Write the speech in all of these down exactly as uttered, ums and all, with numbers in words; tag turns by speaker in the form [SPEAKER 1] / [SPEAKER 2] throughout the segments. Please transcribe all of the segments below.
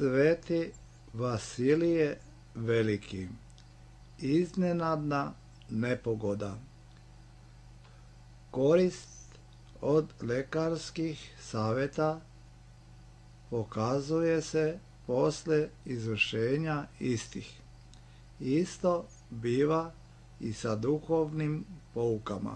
[SPEAKER 1] Sveti Vasilije Veliki. Iznenadna nepogoda. Korist od lekarskih savjeta pokazuje se posle izvršenja istih. Isto biva i sa duhovnim poukama.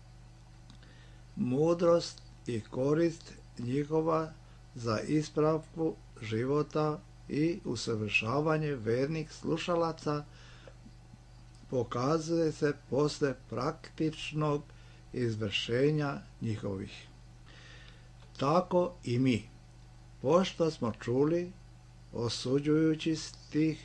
[SPEAKER 1] Mudrost i korist njihova za ispravku života i usavršavanje vernih slušalaca pokazuje se posle praktičnog izvršenja njihovih. Tako i mi, pošto smo čuli, osuđujući stih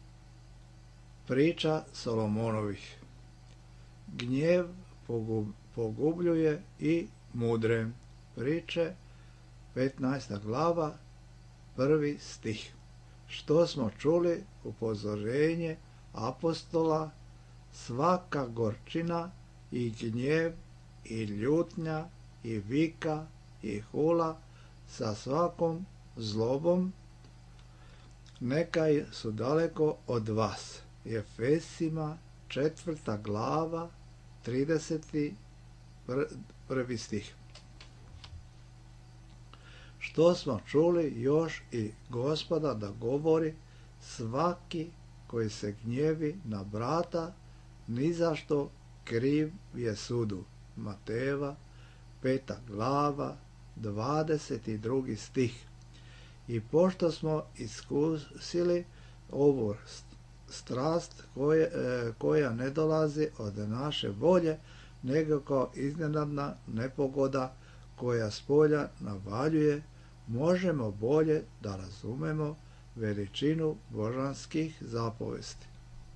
[SPEAKER 1] priča Solomonovih, gnjev pogubljuje i mudre. Priče, petnaesta glava, prvi stih. Što smo čuli, upozorenje apostola, svaka gorčina i gnjev i ljutnja i vika i hula sa svakom zlobom neka su daleko od vas. Efesima četvrta glava, trideseti prvi stih. Što smo čuli još i Gospoda da govori, svaki koji se gnjevi na brata, ni zašto kriv je sudu. Matejeva peta glava, dvadeset drugi stih. I pošto smo iskusili ovu strast koja, koja ne dolazi od naše volje, nego kao iznenadna nepogoda koja spolja navaljuje, možemo bolje da razumemo veličinu božanskih zapovesti.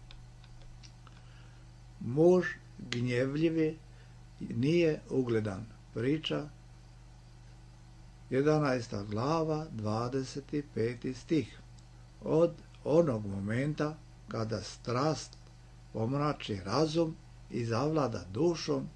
[SPEAKER 1] Muž gnjevljivi nije ugledan. Priča jedanaesta glava, dvadeset peti stih. Od onog momenta kada strast pomrači razum i zavlada dušom,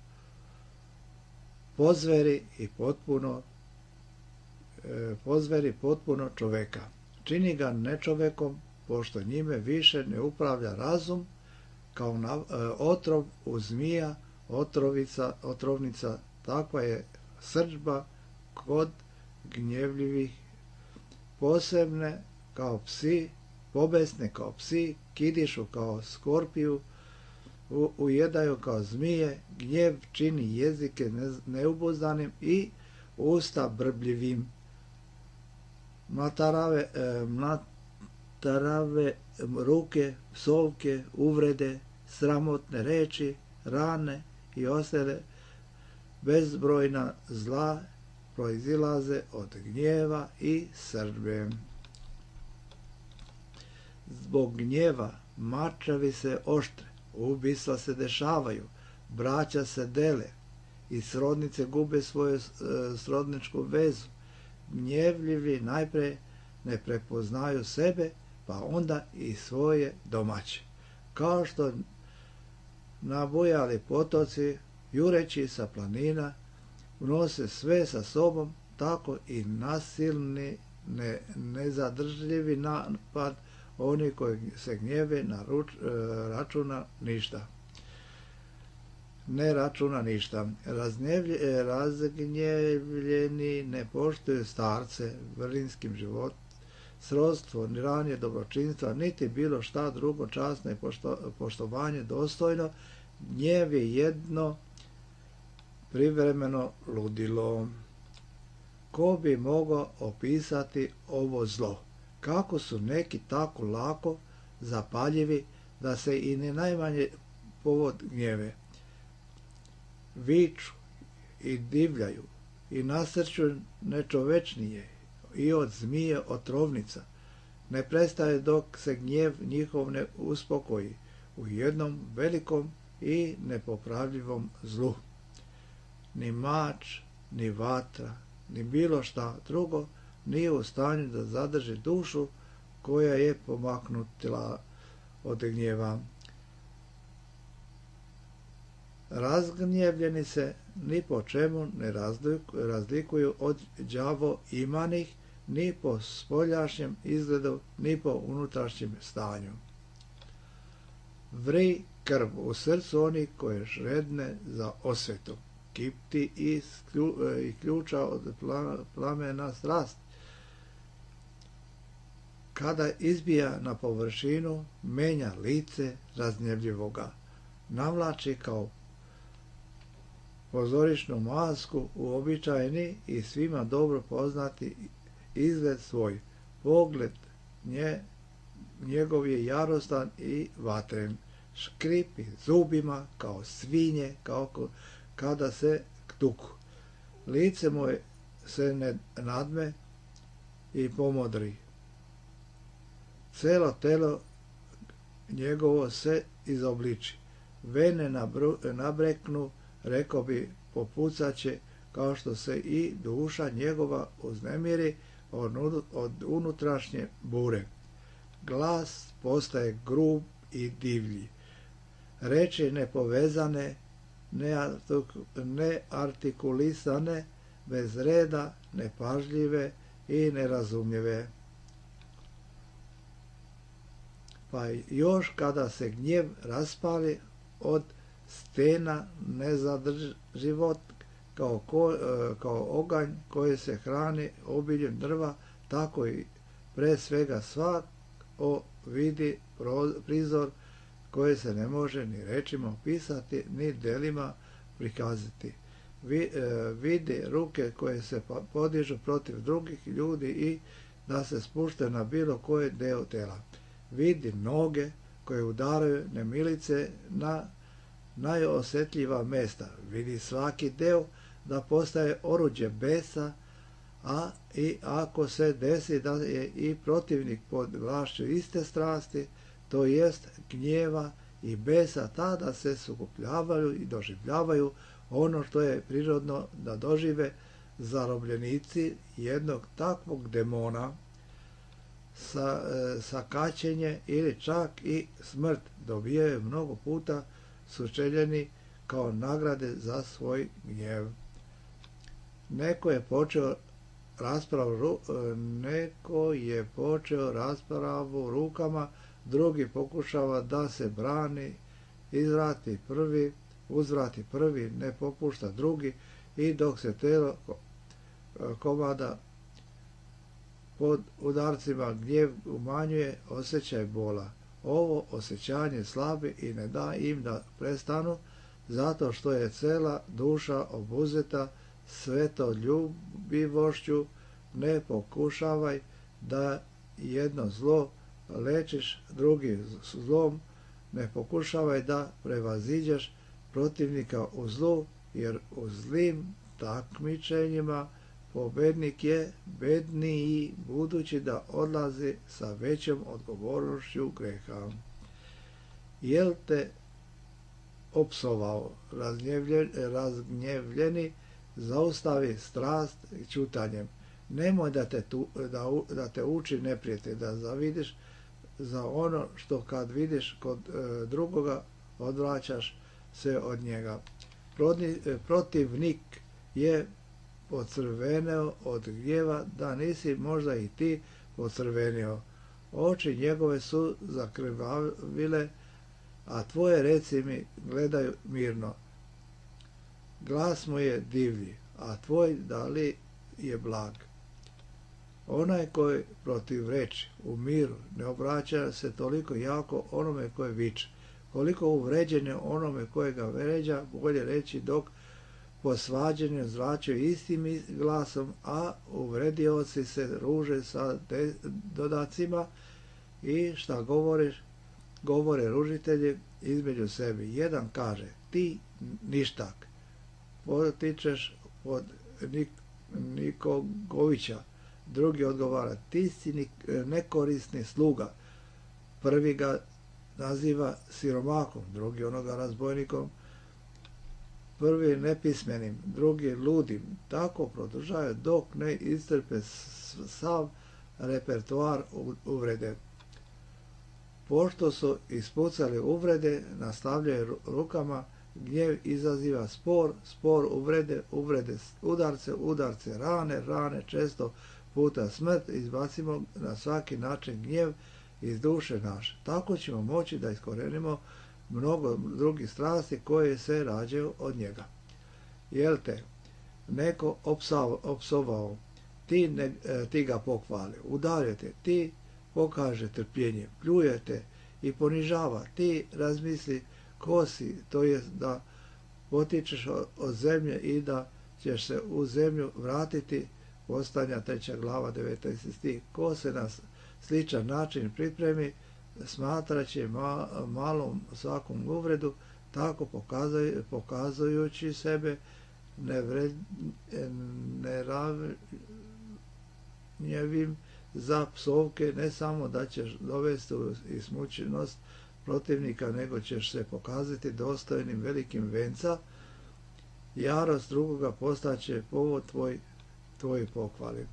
[SPEAKER 1] pozveri i potpuno e, pozveri potpuno čoveka. Čini ga nečovekom, pošto njime više ne upravlja razum, kao na, e, otrov u zmija, otrovica, otrovnica, takva je srdžba kod gnjevljivih, posebne kao psi, pobesne kao psi, kidišu kao skorpiju, u, ujedaju kao zmije, gnjev čini jezike neubuzdanim i usta brbljivim. Matarave, e, matarave ruke, psovke, uvrede, sramotne reči, rane i ostale bezbrojna zla proizilaze od gnjeva i srdbe. Zbog gnjeva mačevi se oštre, ubistva se dešavaju, braća se dele i srodnice gube svoju srodničku vezu. Gnjevljivi najpre ne prepoznaju sebe, pa onda i svoje domaće. Kao što nabujali potoci, jureći sa planina, unose sve sa sobom, tako i nasilni, ne, nezadržljivi napad oni koji se gnjeve na ruč, računa ništa. Ne računa ništa. Raznjevlje, razgnjevljeni ne poštuju starce, vrlinskim život, srodstvo, ni ranje dobročinstva, niti bilo šta drugo časno i pošto, poštovanje dostojno. Gnjev je jedno privremeno ludilo. Ko bi mogao opisati ovo zlo? Kako su neki tako lako zapaljivi da se i ne najmanje povod gnjeve. Viču i divljaju i nasrću nečovečnije i od zmije otrovnica. Ne prestaje dok se gnjev njihov ne uspokoji u jednom velikom i nepopravljivom zlu. Ni mač, ni vatra, ni bilo šta drugo nije u stanju da zadrži dušu koja je pomaknutila od gnjeva. Razgnjevljeni se ni po čemu ne razlikuju od đavo imanih, ni po spoljašnjem izgledu, ni po unutrašnjem stanju. Vri krv u srcu onih koje žedne za osvetu, kipti i, i ključa od plamena strast. Kada izbija na površinu, menja lice razgnjevljivoga, navlači kao pozorišnu masku uobičajeni i svima dobro poznati izgled svoj. Pogled nje, njegov je jarostan i vatren, škripi zubima kao svinje, kao kada se tuku. Lice mu se ne nadme i pomodri. Celo telo njegovo se izobliči. Vene nabru, nabreknu, rekao bi, popucaće, kao što se i duša njegova uznemiri od, od unutrašnje bure. Glas postaje grub i divlji. Reči nepovezane, neartikulisane, bez reda, nepažljive i nerazumljive. Pa još kada se gnjev raspali od stena nezadrživot, kao, ko, kao oganj koji se hrani obiljem drva, tako i pre svega svak o vidi prizor koji se ne može ni rečima opisati, ni delima prikazati. Vi, e, vidi ruke koje se podižu protiv drugih ljudi i da se spušte na bilo koje deo tela. Vidi noge koje udaraju nemilice na najosjetljiva mesta. Vidi svaki deo da postaje oruđe besa, a i ako se desi da je i protivnik pod vlašću iste strasti, to jest gnjeva i besa, tada se sukupljavaju i doživljavaju ono što je prirodno da dožive zarobljenici jednog takvog demona. Sa, e, sakaćenje ili čak i smrt dobijaju mnogo puta sučeljeni kao nagrade za svoj gnjev. Neko je počeo raspravu, neko je počeo raspravu rukama, drugi pokušava da se brani, izvrati prvi, uzvrati prvi, ne popušta drugi, i dok se telo komada pod udarcima gnjev umanjuje osjećaj bola. Ovo osjećanje slabi i ne da im da prestanu, zato što je cela duša obuzeta svetoljubivošću. Ne pokušavaj da jedno zlo lečiš drugim zlom, ne pokušavaj da prevaziđeš protivnika u zlu, jer u zlim takmičenjima pobednik je bedniji, budući da odlazi sa većom odgovornošću greha. Jel te opsovao razgnjevljen, razgnjevljeni, zaustavi strast ćutanjem. Nemoj da te, tu, da, da te uči neprijatelj, da zavidiš za ono što kad vidiš kod e, drugoga odvraćaš se od njega. Prodni, e, protivnik je pocrveneo od gnjeva, da nisi možda i ti pocrvenio. Oči njegove su zakrvavile, a tvoje reci mi gledaju mirno. Glas mu je divlji, a tvoj da li je blag. Onaj koji protiv reči u miru ne obraća se toliko jako onome koje viče, koliko uvređenje onome koje ga vređa, bolje reći, dok po svađanju zračaju istim glasom, a uvredioci se ruže sa de, dodacima i šta govoriš, govore ružitelji između sebi. Jedan kaže, ti ništak, potičeš od Nik, Nikogovića, drugi odgovara, ti si nekorisni sluga. Prvi ga naziva siromakom, drugi onoga razbojnikom, prvi nepismenim, drugi ludim. Tako produžaju dok ne iscrpe sav repertoar uvrede. Pošto su ispucali uvrede, nastavljaju rukama, gnjev izaziva spor, spor uvrede, uvrede udarce, udarce rane, rane često puta smrt, izbacimo na svaki način gnjev iz duše naše. Tako ćemo moći da iskorenimo mnogo drugih strasti koje se rađaju od njega. Jel te neko opsovao, ti, ne, ti ga pohvali, udarite, ti pokaže trpljenje, pljujete i ponižava, ti razmisli ko si, to je da potičeš od zemlje i da ćeš se u zemlju vratiti. Postanja treća glava devetnaesti stih. Ko se na sličan način pripremi, smatraće ma, malom svakom uvredu, tako pokazuj, pokazujući sebe neravnjevim za psovke, ne samo da ćeš dovesti u ismućenost protivnika, nego ćeš se pokazati dostojnim velikim venca. Jarost drugoga postaće povod tvoj tvoj pohvali.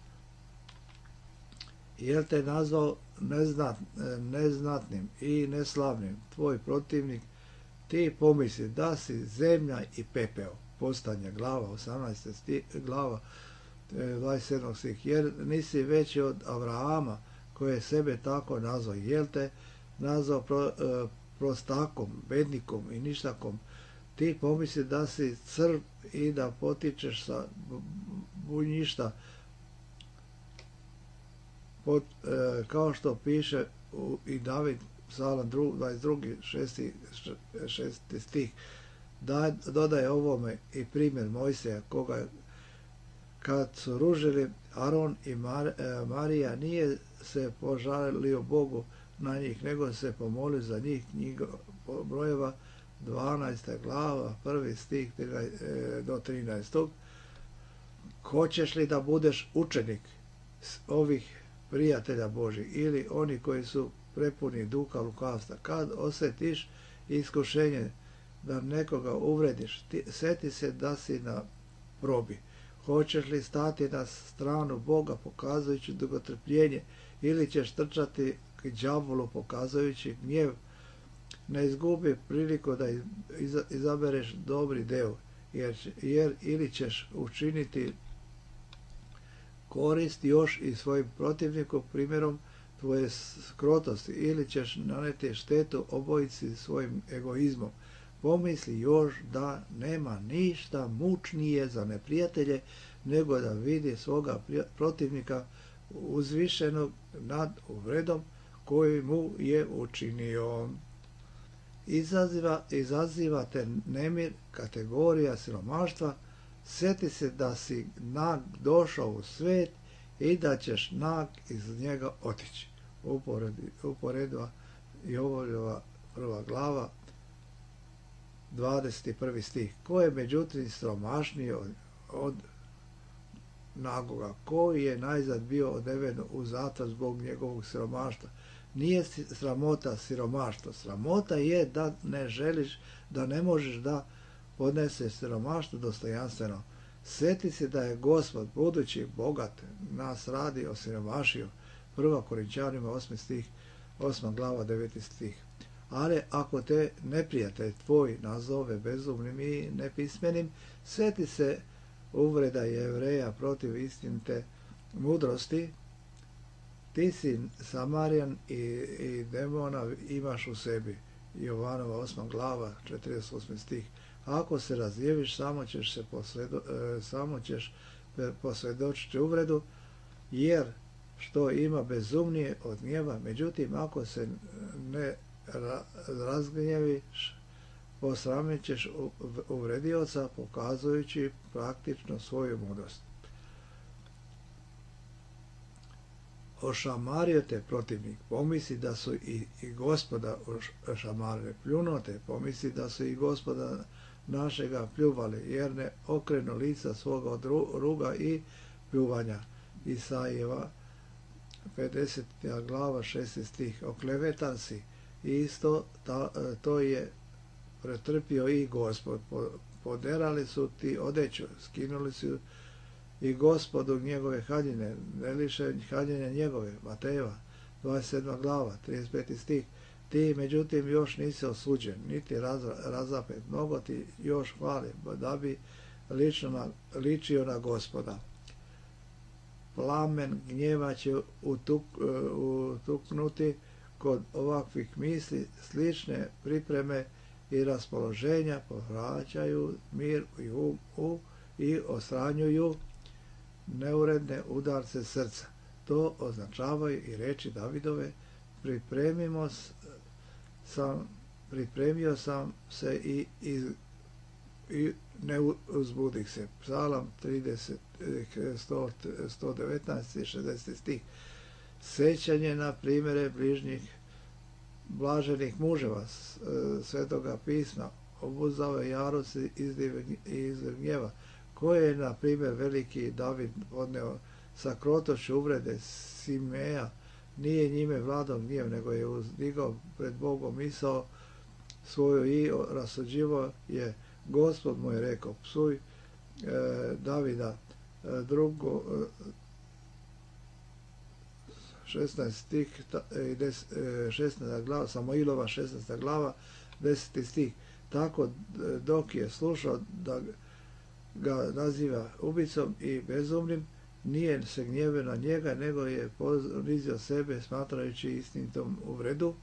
[SPEAKER 1] Jel te nazvao neznat, neznatnim i neslavnim tvoj protivnik, ti pomisli da si zemlja i pepeo. Postanja glava osamnaesta stih, glava dvadeset sedam stih. Jer nisi veći od Avrahama koji je sebe tako nazvao. Jel te nazvao pro, prostakom, bednikom i ništakom, ti pomisli da si crv i da potičeš sa bunjišta, pod, e, kao što piše u, i David, psalam dvadeset drugi, šesti stih, da, dodaje ovome i primjer Mojsija, koga kad su ružili Aron i Mar, e, Marija, nije se požalio Bogu na njih, nego se pomolio za njih. Knjiga brojeva dvanaesta glava, prvi stih do trinaestog. Hoćeš li da budeš učenik ovih prijatelja Božih ili oni koji su prepuni duha lukavstva? Kad osjetiš iskušenje da nekoga uvrediš, ti, seti se da si na probi. Hoćeš li stati na stranu Boga pokazujući dugotrpljenje ili ćeš trčati k đavolu pokazujući gnjev? Ne izgubi priliku da izabereš dobri deo, jer, jer ili ćeš učiniti korist još i svojim protivniku primjerom tvoje skrotosti, ili ćeš naneti štetu obojici svojim egoizmom. Pomisli još da nema ništa mučnije za neprijatelje nego da vidi svoga protivnika uzvišenog nad uvredom koju mu je učinio. Izaziva, izaziva te nemir, kategorija siromaštva. Sjeti se da si nag došao u svet i da ćeš nag iz njega otići. Uporedba Jovovljeva prva glava, dvadeset prvi stih. Ko je međutim siromašniji od, od nagoga? Koji je najzad bio odveden u zatvor zbog njegovog siromaštva? Nije sramota siromaštvo. Sramota je da ne želiš, da ne možeš da podneseš siromaštvo dostojanstveno. Sjeti se da je Gospod, budući bogat, nas radi osiromašio. Prva Korinčanima osmi stih, osma glava, deveti stih. Ali ako te neprijatelj tvoj nazove bezumnim i nepismenim, sjeti se uvreda Jevreja protiv istinite mudrosti. Ti si Samarijan i, i demona imaš u sebi. Jovanova osma glava, četrdeset osmi stih. Ako se razjeviš, samo ćeš se posvjedo, e, samo ćeš posvjedočiti uvredu, jer što ima bezumnije od gnjeva. Međutim, ako se ne ra, razgnjeviš, posramit ćeš uvredioca, pokazujući praktično svoju mudrost. Ošamario te protivnik, pomisli da su i, i Gospoda ošamarili. Pljunuo te, pomisli da su i Gospoda našega pljuvali, jer ne okrenu lica svoga od ruga i pljuvanja. Isajeva pedeseta glava, šesti stih. Oklevetan si, isto ta, to je pretrpio i Gospod. Poderali su ti odeću, skinuli su i Gospodu njegove haljine, ne liše haljine njegove. Matejeva dvadeset sedma glava, trideset peti stih. Ti međutim još nisi osuđen, niti raz, razapet, mnogo ti još hvali, da bi lično na, ličio na Gospoda. plamen gnjeva će utuk, utuknuti kod ovakvih misli. Slične pripreme i raspoloženja povraćaju mir i um u i osranjuju neuredne udarce srca. To označavaju i reči Davidove: pripremimo sam, pripremio sam se i, i, i ne uzbudih se. Psalam trideset, sto devetnaest i šezdeset stih. Sećanje na primjere bližnjih blaženih muževa Svetoga pisma obuzdao je jarost iz gnjeva, koje je, na primjer, veliki David podneo sa krotošću uvrede Simeja. Nije njime vladao gnjev, nego je uzdigao pred Bogom misao svoju i rasuđivo je: Gospod mu je rekao, psuj e, Davida. E, drugo, e, šesnaest stih, šesnaesta glava, Samoilova šesnaesta glava, deseti stih. Tako dok je slušao da ga naziva ubicom i bezumnim, nije se gnjevio na njega, nego je ponizio sebe smatrajući istinitom uvredu.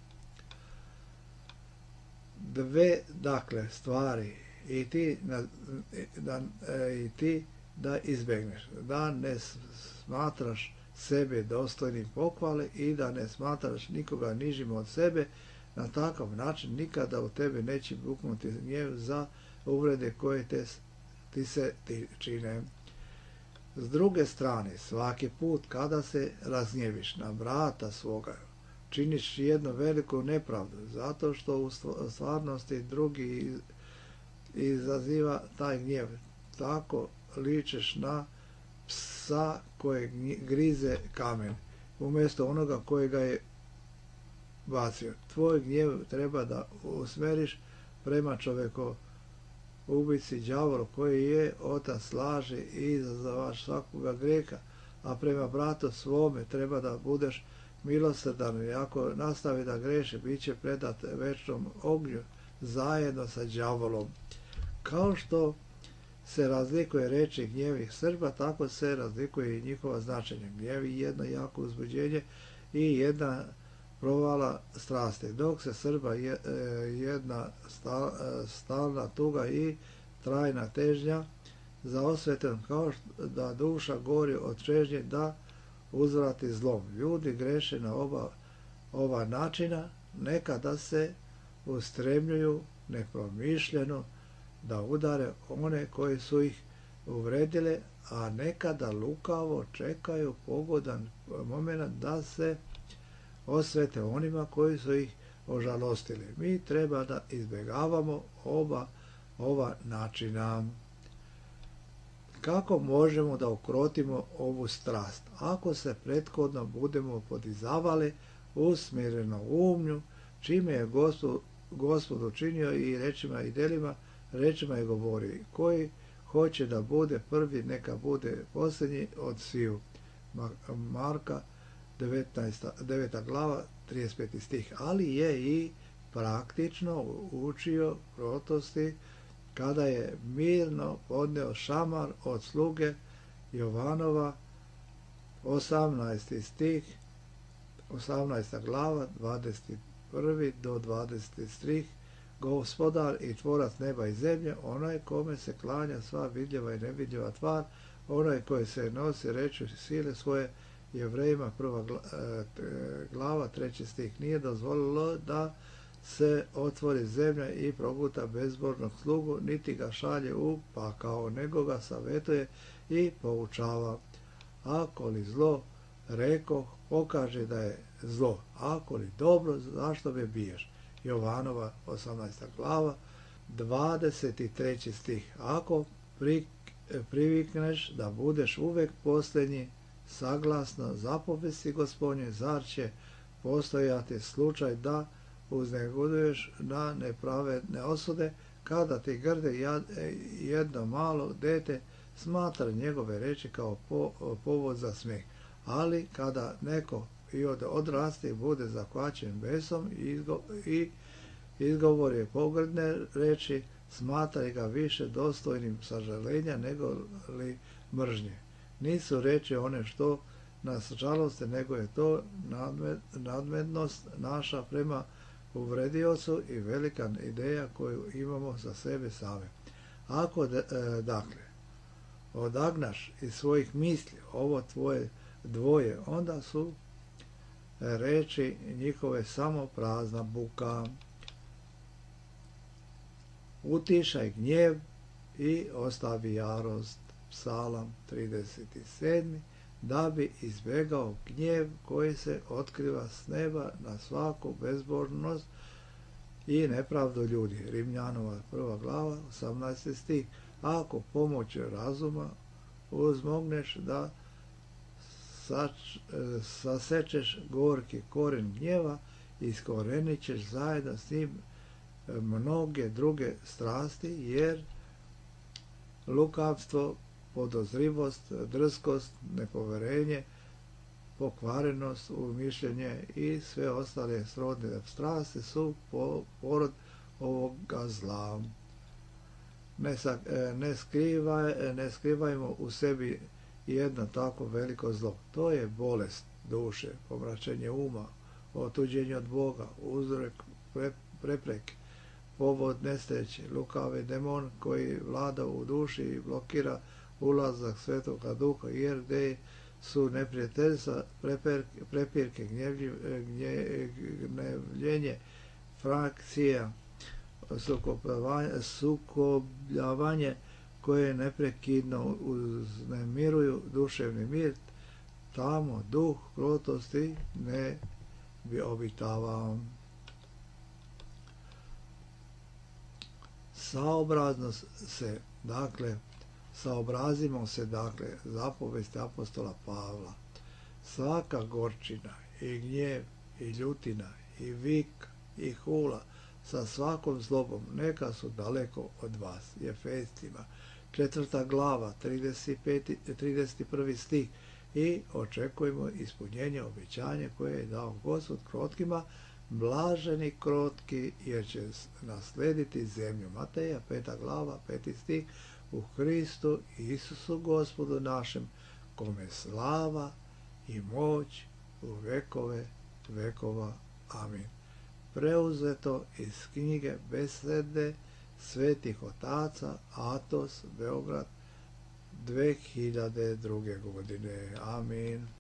[SPEAKER 1] Dve, dakle, stvari i ti, na, da, i ti da izbjegneš, da ne smatraš sebe dostojnim pohvale i da ne smatraš nikoga nižim od sebe. Na takav način nikada u tebe neće buknuti gnjev za uvrede koje te, ti se ti čine. S druge strane, svaki put kada se razgnjeviš na brata svoga, činiš jednu veliku nepravdu, zato što u stvarnosti drugi izaziva taj gnjev. Tako ličeš na psa koje grize kamen, umjesto onoga kojega je bacio. Tvoj gnjev treba da usmeriš prema čovjeku ubici đavolu, koji je otac laži i izazavaš svakoga grijeha, a prema bratu svome treba da budeš milosrdan, i ako nastavi da greši, bit će predat večnom ognju zajedno sa đavolom. Kao što se razlikuje reči gnjevih Srba, tako se razlikuje i njihova značenja. Gnjev je jedno jako uzbuđenje i jedna provala strasti, dok se Srba je, jedna stalna tuga i trajna težnja za osvetom, kao da duša gori od čežnje da uzvrati zlom. Ljudi greše na oba ova načina, nekada se ustremljuju nepromišljeno da udare one koji su ih uvredile, a nekada lukavo čekaju pogodan moment da se osvete onima koji su ih ožalostili. Mi treba da izbjegavamo oba ova načina. Kako možemo da ukrotimo ovu strast? Ako se prethodno budemo podizavali usmjereno umnju, čime je Gospod, Gospod učinio i rečima i delima, rečima je govori: koji hoće da bude prvi, neka bude posljednji od sviju. Marka devetnaesta, deveta glava, trideset peti stih. Ali je i praktično učio krotosti kada je mirno podneo šamar od sluge Jovanova, osamnaesti stih, osamnaesta glava, dvadeset prvi do dvadeseti stih. Gospodar i tvorac neba i zemlje, onaj kome se klanja sva vidljiva i nevidljiva tvar, onaj koji se nosi reči sile svoje, Jevrejima prva glava, treći stih. Nije dozvolilo da se otvori zemlja i proguta bezbornog slugu, niti ga šalje u pakao, nego ga savjetuje i poučava. Ako li zlo, reko, pokaže da je zlo. Ako li dobro, zašto me biješ? Jovanova osamnaesta glava, dvadeset treći stih. Ako pri, privikneš da budeš uvek posljednji, saglasno zapovesti Gospodnje, zar će postojati slučaj da uznegoduješ na nepravedne osude, kada ti grde jedno malo dete smatra njegove reči kao po, povod za smeh. Ali kada neko i od odrasti bude zakvačen besom i, izgo, i izgovori pogrdne reči, smatraj ga više dostojnim sažalenja nego li mržnje. nisu reči one što nas žaloste, nego je to nadmednost naša prema uvrediocu i velika ideja koju imamo za sebe same. Ako, dakle, odagnaš iz svojih misli ovo tvoje dvoje, onda su reči njihove samo prazna buka. Utišaj gnjev i ostavi jarost. Psalam trideset sedam. Da bi izbjegao gnjev koji se otkriva s neba na svaku bezbožnost i nepravdu ljudi. Rimljanova prva glava, osamnaesti stih. Ako pomoću razuma uzmogneš da sač, sasečeš gorki koren gnjeva, iskorenit ćeš zajedno s njim mnoge druge strasti, jer lukavstvo, podozrivost, drskost, nepoverenje, pokvarenost, umišljenje i sve ostale srodne strasti su porod ovoga zla. Ne, ne, skrivaj, ne skrivajmo u sebi jedno tako veliko zlo. To je bolest duše, pomračenje uma, otuđenje od Boga, uzrok pre, prepreke, povod nesreće, lukavi demon koji vlada u duši i blokira ulazak Svetoga Duha, jer gdje su neprijateljstva, prepirke, gnjevljenje, frakcija, sukobljavanje koje neprekidno uznemiruju duševni mir, tamo duh krotosti ne bi obitavao. Saobraznost se, dakle, saobrazimo se, dakle, zapovesti apostola Pavla. Svaka gorčina i gnjev i ljutina i vik i hula sa svakom zlobom neka su daleko od vas. Efescima četvrta glava, trideset peti, trideset prvi stih. I očekujemo ispunjenje obećanja koje je dao Gospod krotkima, blaženi krotki, jer će naslediti zemlju. Mateja peta glava, peti stih. U Hristu Isusu Gospodu našem, kome slava i moć u vekove vekova. Amin. Preuzeto iz knjige Besede svetih otaca, Atos, Beograd, dve hiljade druge godine. Amin.